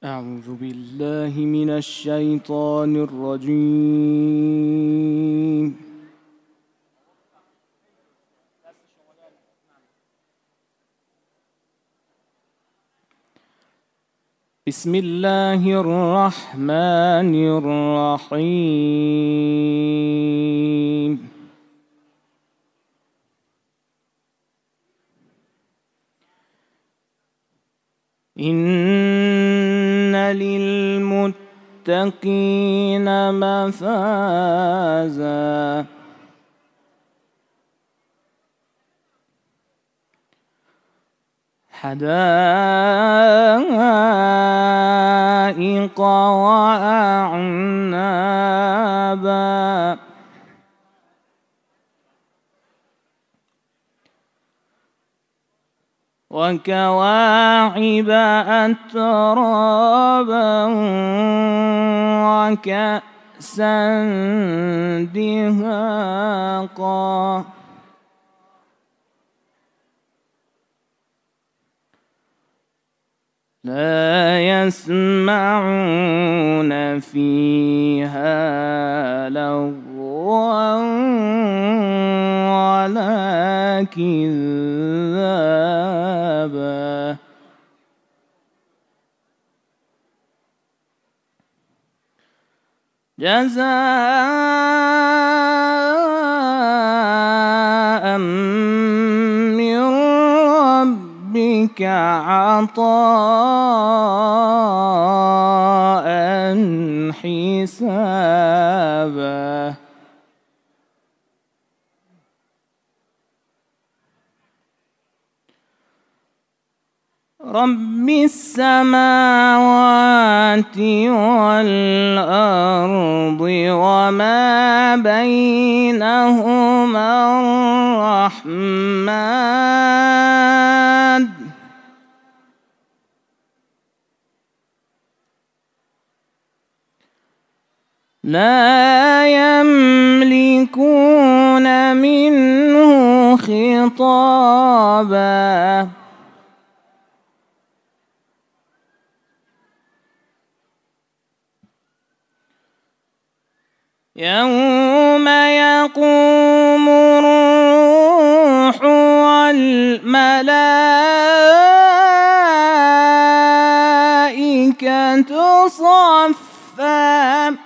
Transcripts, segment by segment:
أعوذ بالله من الشيطان الرجيم. بسم الله الرحمن الرحيم. إن للمتقين مفازا حدائق وأعنابا وكواعب أترابا وكأسا دهاقا لا يسمعون فيها لغوا ولا كذابا جزاء من ربك عطاء حسابا رب السماوات والأرض وما بينهما الرحمن لا يملكون منه خطابا يوم يقوم الروح والملائكة صفا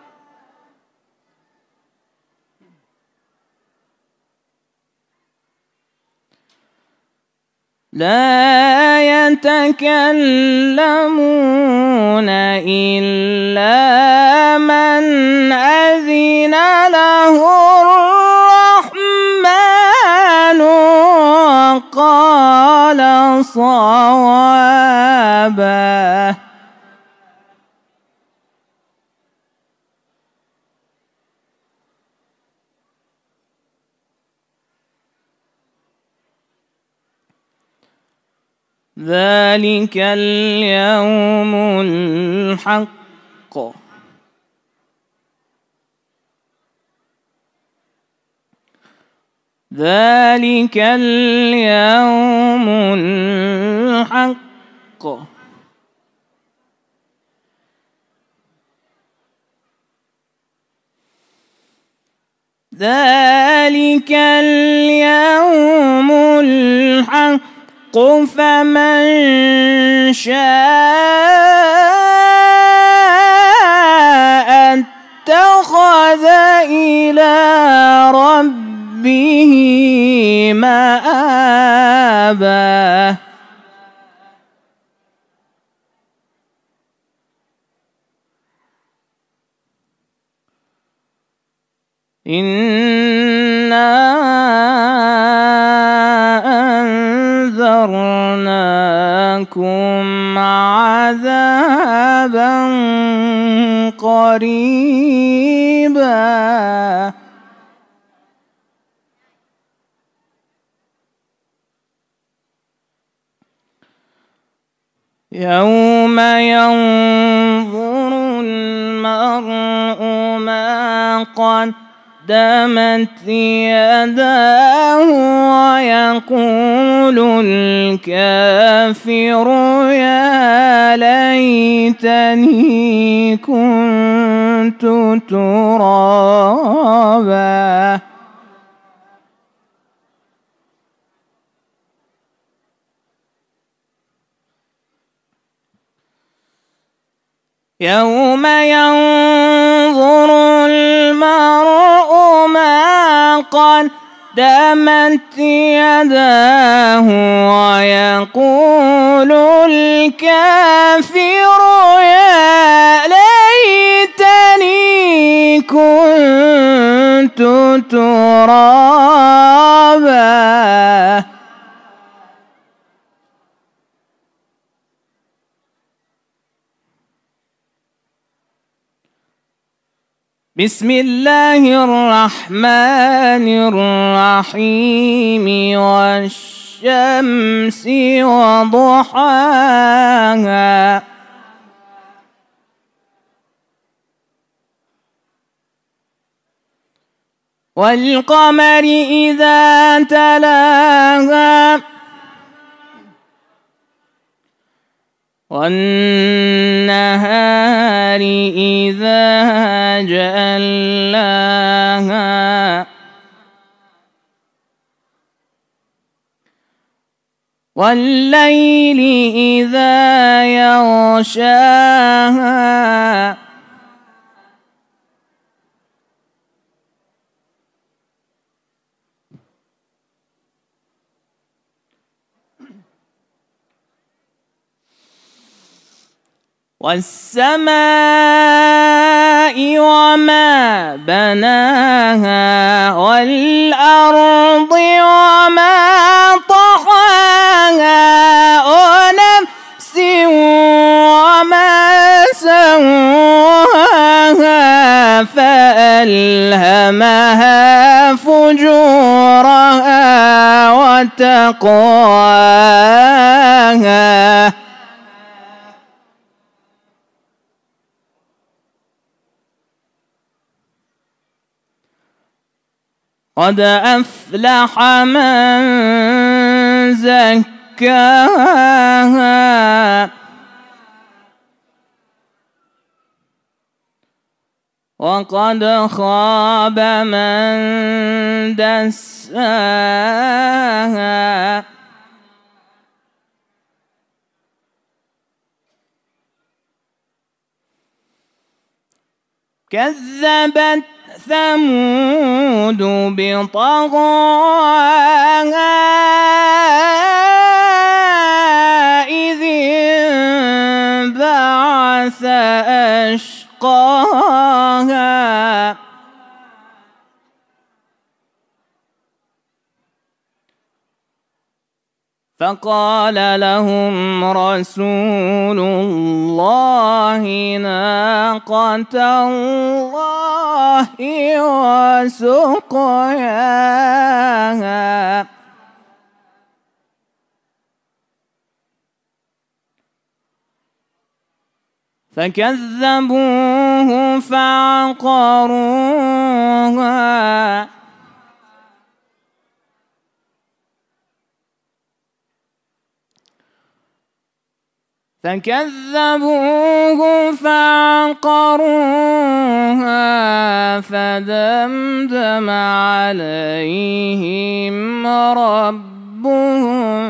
لا يتكلمون إلا من أذن له الرحمن وقال صوابا ذلك اليوم الحق ذلك اليوم الحق ذلك اليوم الحق فمن شاء اتخذ إلى ربه مآبا إنا أنذرناكم عذابا قريبا يوم ينظر المرء ما قدمت قدمت يداه ويقول الكافر يا ليتني كنت ترابا. يوم ينظر المرء ما قدمت يداه ويقول الكافر يا ليتني كنت ترابا. بسم الله الرحمن الرحيم والشمس وضحاها والقمر إذا تلاها والنهار إذا جلاها والليل إذا يغشاها والسماء وما بناها والأرض وما طحاها ونفس وما سواها فألهمها فجورها وتقواها قد أفلح من زكاها وقد خاب من دساها. كذبت ثمود بطغواها إذ انبعث أشقاها فقال لهم رسول الله ناقة الله وسقياها فكذبوه فعقروها فدمدم عليهم ربهم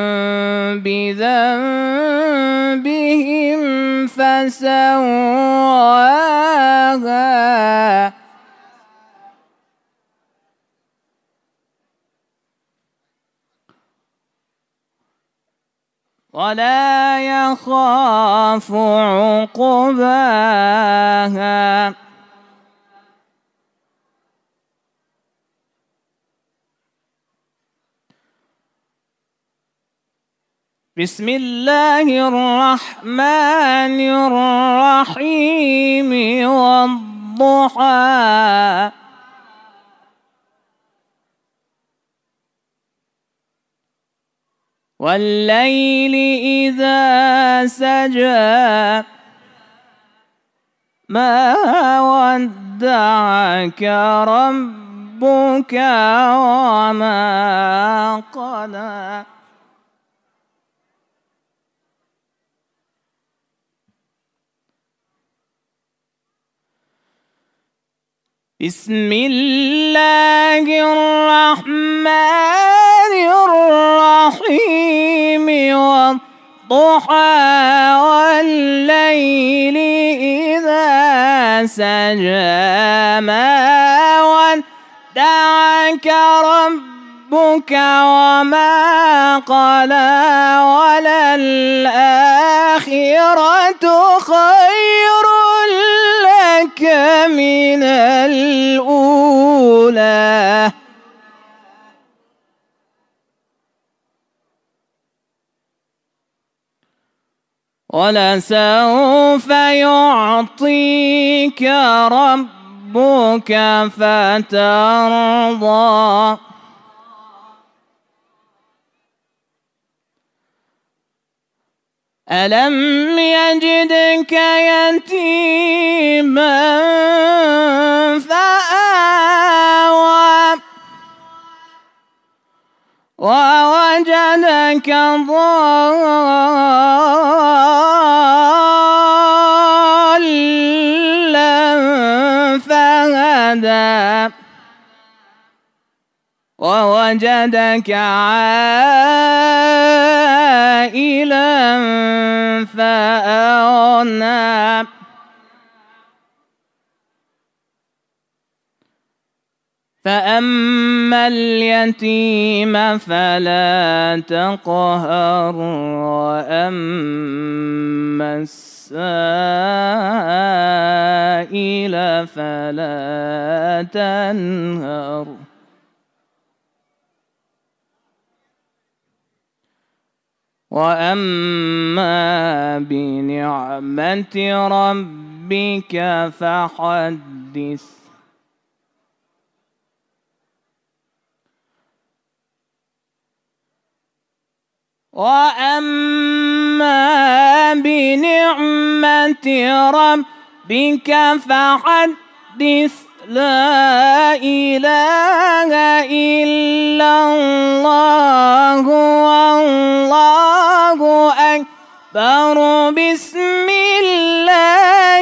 بذنبهم فسواها ولا يخاف عقباها. بسم الله الرحمن الرحيم والضحى والليل إذا سجى ما ودعك ربك وما قلى. بسم الله الرحمن الرحيم والضحى والليل إذا سجى ما ودعك ربك وما قلى وللآخرة خير لك من الأولى ولسوف يعطيك ربك فترضى. ألم يجدك يتيما فآوى ووجدك ضالا فهدى ووجدك عائلا فأغنى فأما اليتيم فلا تقهر وأما السائل فلا تنهر. وأما بنعمة ربك فحدث. وأما بنعمة ربك فحدث. لا إله إلا الله والله أكبر. بسم الله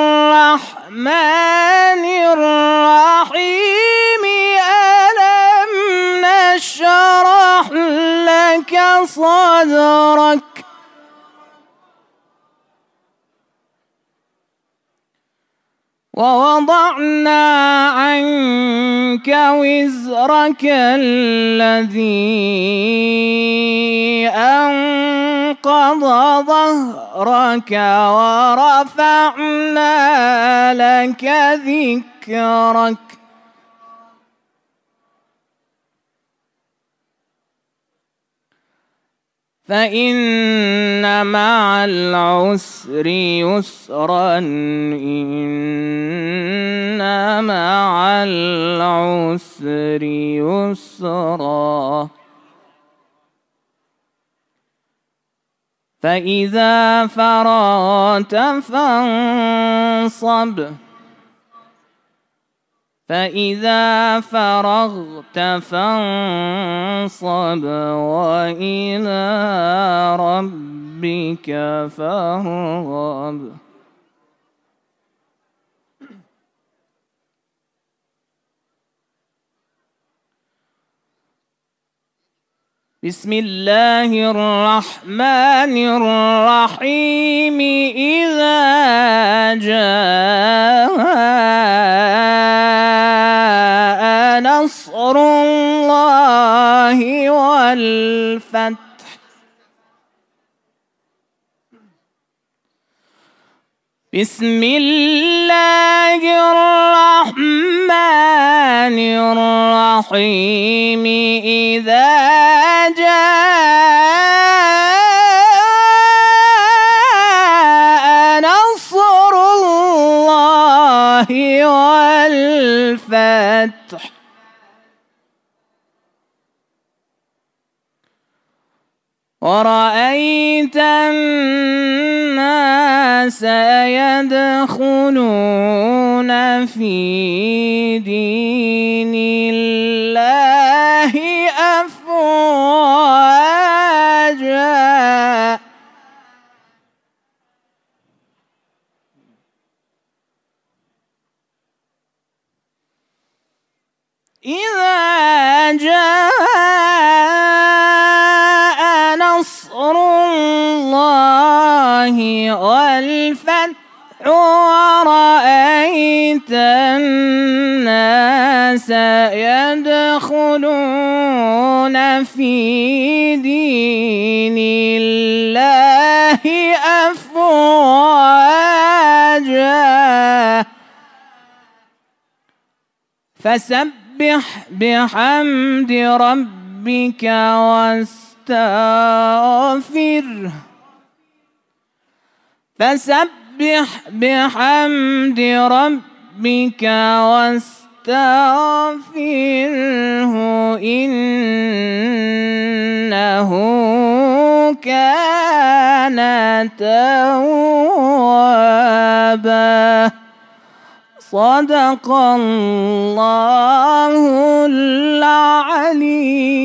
الرحمن الرحيم. ألم نشرح لك صدرك ووضعنا عنك وزرك الذي أنقض ظهرك ورفعنا لك ذكرك. فإن مع العسر يسرا إن مع العسر يسرا. فإذا فرغت فانصب. فإذا فرغت فانصب وإلى ربك فارغب. بسم الله الرحمن الرحيم. إذا جاء نصر الله والفتح. بسم الله الرحمن الرحيم. إذا جاء نصر الله والفتح. ورأيت الناس يدخلون في دين الله أفواجا إذا جاء نصر الله والفتح ورأيت الناس يدخلون في دين الله أفواجا فسبح بحمد ربك واستغفره فسبح بحمد ربك واستغفره إنه كان توابا صدق الله العليم